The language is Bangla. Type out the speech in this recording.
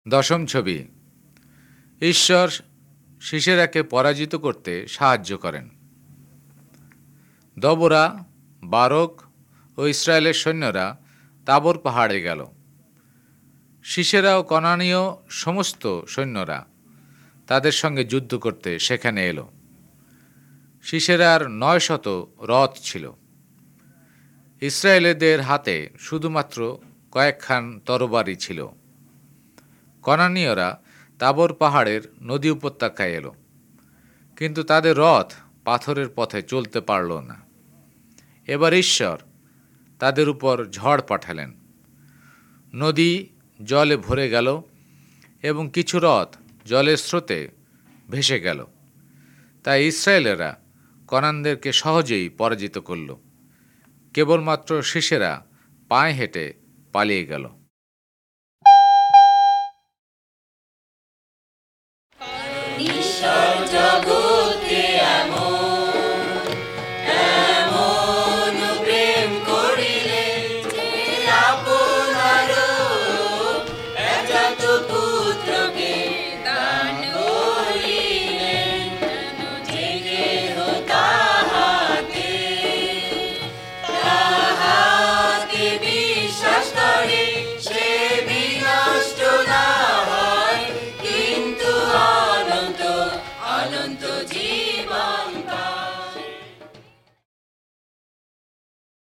দশম ছবি। ঈশ্বর সিসেরাকে পরাজিত করতে সাহায্য করেন। দবোরা, বারক ও ইসরায়েলের সৈন্যরা তাবর পাহাড়ে গেল। সিসেরা ও কনানীয় সমস্ত সৈন্যরা তাদের সঙ্গে যুদ্ধ করতে সেখানে এলো। সিসেরার 900 রথ ছিল। ইসরায়েলেদের হাতে শুধুমাত্র কয়েকখান তরবারি ছিল। কনানীয়রা তাবর পাহাড়ের নদী উপত্যকায় এলো, কিন্তু তাদের রথ পাথরের পথে চলতে পারল না। এবার ঈশ্বর তাদের উপর ঝড় পাঠালেন। নদী জলে ভরে গেল এবং কিছু রথ জলের স্রোতে ভেসে গেল। তাই ইসরায়েলেরা কনানদেরকে সহজেই পরাজিত করল। কেবলমাত্র সিসেরা পায়ে হেঁটে পালিয়ে গেল।